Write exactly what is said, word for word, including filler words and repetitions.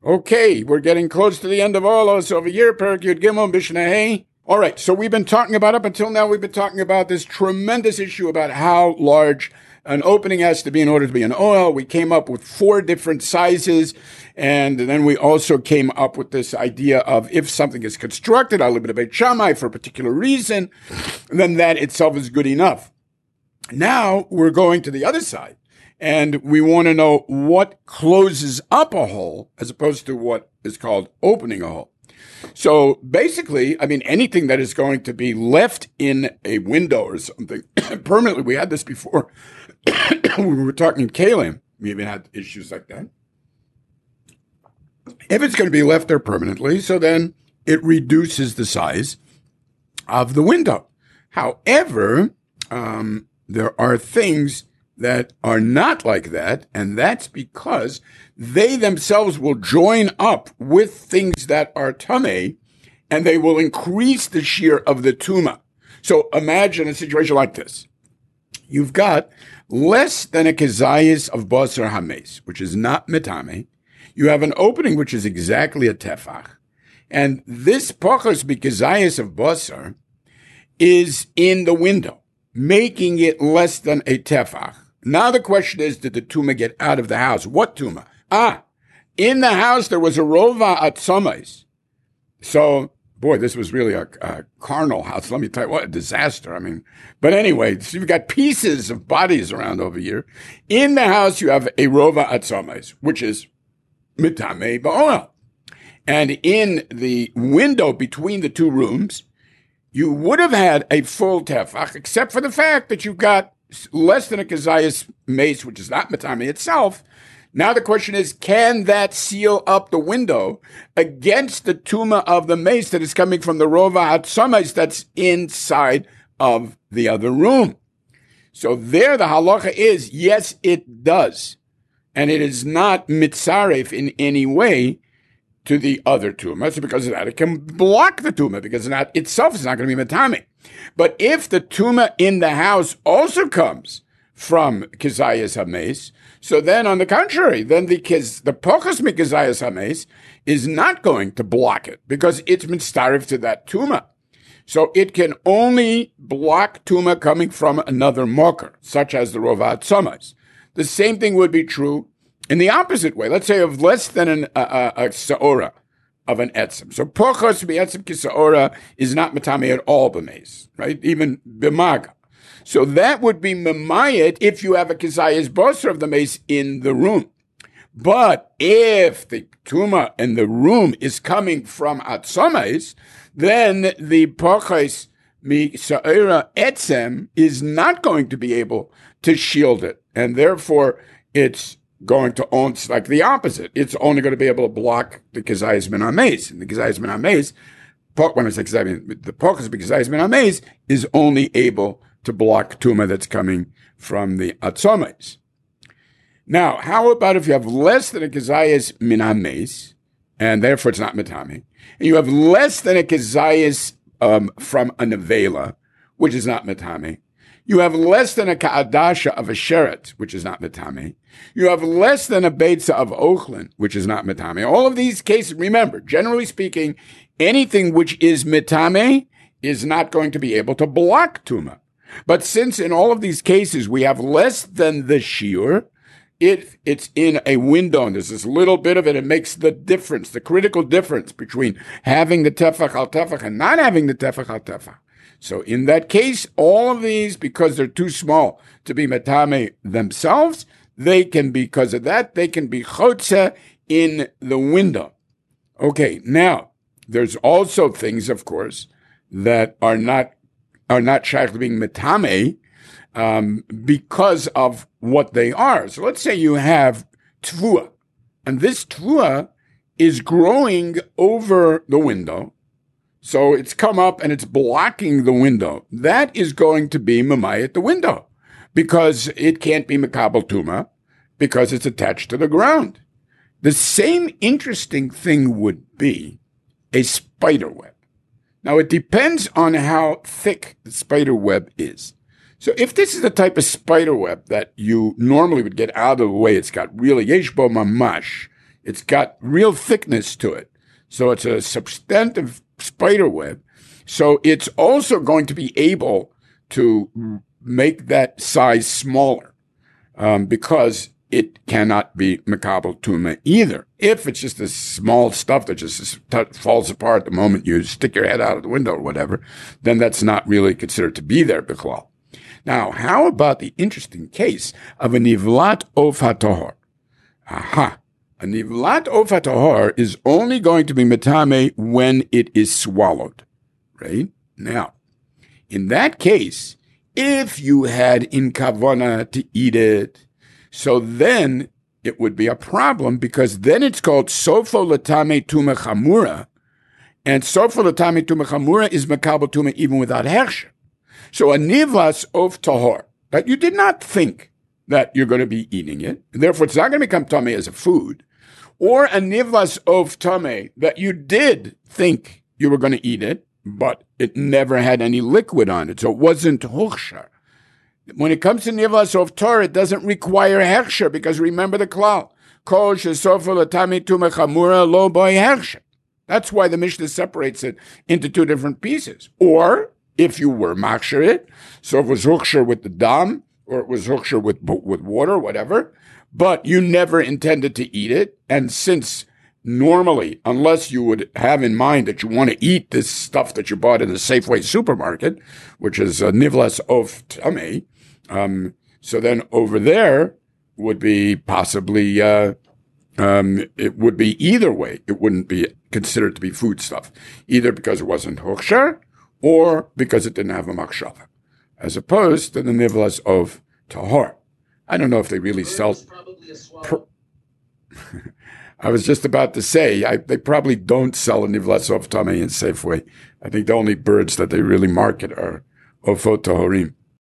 Okay, we're getting close to the end of Olos over here, Perek Yud Gimel, Mishnah Hey. All right, so we've been talking about, up until now, we've been talking about this tremendous issue about how large an opening has to be in order to be an oil. We came up with four different sizes, and then we also came up with this idea of if something is constructed, a little bit of Beit Shammai for a particular reason, then that itself is good enough. Now we're going to the other side. And we want to know what closes up a hole as opposed to what is called opening a hole. So basically, I mean, anything that is going to be left in a window or something permanently, we had this before. We were talking Kalim. We even had issues like that. If it's going to be left there permanently, so then it reduces the size of the window. However, um, there are things that are not like that, and that's because they themselves will join up with things that are tameh, and they will increase the shear of the tuma. So imagine a situation like this. You've got less than a kezayis of basar hames, which is not metame. You have an opening which is exactly a tefach, and this pachos b'kezayis of basar is in the window, making it less than a tefach. Now the question is, did the tuma get out of the house? What tuma? Ah, in the house there was a rova atzomais. So, boy, this was really a, a carnal house. Let me tell you, what a disaster. I mean, but anyway, so you've got pieces of bodies around over here. In the house you have a rova atzomais, which is mitame ba'oel. And in the window between the two rooms, you would have had a full tefach, except for the fact that you've got less than a kezayis mace, which is not matame itself. Now the question is, can that seal up the window against the tuma of the mace that is coming from the rova hatzomais that's inside of the other room? So there the halacha is, yes, it does. And it is not mitzaref in any way to the other tuma. So because of that, it can block the tuma, because that itself is not going to be matame. But if the tuma in the house also comes from kezayis hames, so then on the contrary, then the kez, the pachos mikazayis hames is not going to block it because it's mitzaref to that tuma. So it can only block tuma coming from another mocker, such as the rova atzomas. The same thing would be true in the opposite way. Let's say of less than an, a, a, a seora of an etzem. So pochos b'etzem kisaora is not matame at all b'meis, right? Even b'maga. So that would be memayet if you have a kezayis basar of the mace in the room. But if the tuma in the room is coming from atzomais, then the pochos misaora etzem is not going to be able to shield it, and therefore it's going to own, it's like the opposite. It's only going to be able to block the kezayis min hameis. And the kezayis min hameis, when I say kezayis, the pachos b'kezayis min hameis is only able to block tuma that's coming from the atzomais. Now, how about if you have less than a kezayis min hameis, and therefore it's not mitame, and you have less than a kezayis um, from a nevela, which is not mitame, you have less than a ka'adasha of a sheret, which is not metame. You have less than a beitza of ochlin, which is not metame. All of these cases, remember, generally speaking, anything which is metame is not going to be able to block tuma. But since in all of these cases we have less than the shiur, it, it's in a window, and there's this little bit of it, it makes the difference, the critical difference between having the tefach al tefach and not having the tefach al tefach. So in that case, all of these, because they're too small to be matame themselves, they can, because of that, they can be chotze in the window. Okay, now, there's also things, of course, that are not are not shaykh to being matame um, because of what they are. So let's say you have tvua, and this tvua is growing over the window. So it's come up and it's blocking the window. That is going to be mamayat the window because it can't be makabel tuma because it's attached to the ground. The same interesting thing would be a spider web. Now it depends on how thick the spider web is. So if this is the type of spider web that you normally would get out of the way, it's got really yeshbo mamash. It's got real thickness to it. So it's a substantive spider web. So it's also going to be able to make that size smaller um, because it cannot be Makabel Tuma either. If it's just this small stuff that just falls apart the moment you stick your head out of the window or whatever, then that's not really considered to be there, Bichlal. Now, how about the interesting case of a Nivlat of HaTahor? Aha. A Nivlat of HaTahor is only going to be Metame when it is swallowed, right? Now, in that case, if you had in Kavana to eat it, so then it would be a problem because then it's called Sofo Latame Tuma Chamura, and Sofo Latame Tuma Chamura is Makabel Tuma even without Hersher. So a Nivlas of Tahor, that you did not think that you're going to be eating it, therefore it's not going to become Tame as a food, or a Nivlas of Tame that you did think you were going to eat it, but it never had any liquid on it, so it wasn't Hochshar. When it comes to Nivlas of Torah, it doesn't require Hechsher, because remember the klal. Kol shesofa latami tuma chamura lo boy Hechsher. That's why the Mishnah separates it into two different pieces. Or, if you were machsher it, so it was Hechsher with the dam, or it was Hechsher with, with water, whatever, but you never intended to eat it, and since normally, unless you would have in mind that you want to eat this stuff that you bought in the Safeway supermarket, which is a Nivlas of Tameh, Um, so then over there would be possibly, uh, um, it would be either way. It wouldn't be considered to be food stuff, either because it wasn't Hochsher or because it didn't have a Machshava, as opposed to the Nivlas of Tahor. I don't know if they really sell. Pr- I was just about to say, I, they probably don't sell a Nivlas of Tameh in Safeway. I think the only birds that they really market are Ofot Tahorim.